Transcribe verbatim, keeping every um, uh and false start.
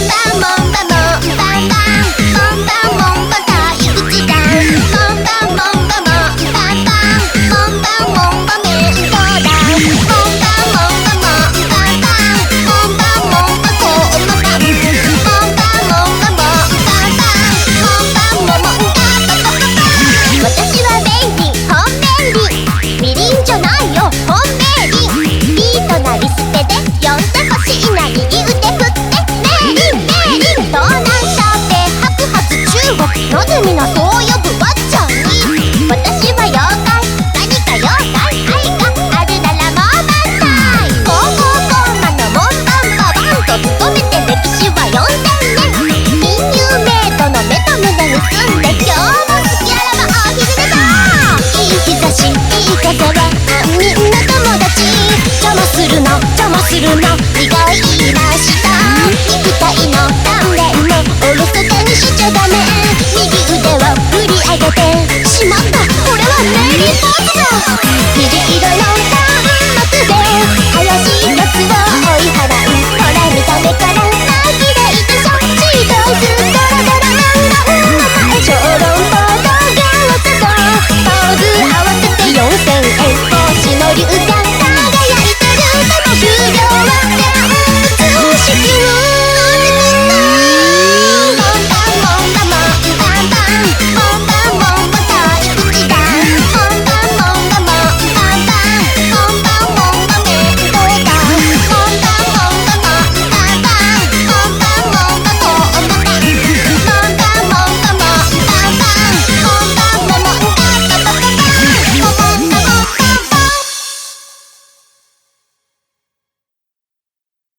のずみのそう呼ぶわっちゃんに私は妖怪何か妖怪愛があるならもう満載高校コンマの門番ババンと務めて歴史はよんせんねん金融メイトの目と胸に住んで今日も好きあらばお昼寝だいい日差しいい風はみんな友達邪魔するの邪魔するの意外なした肉体の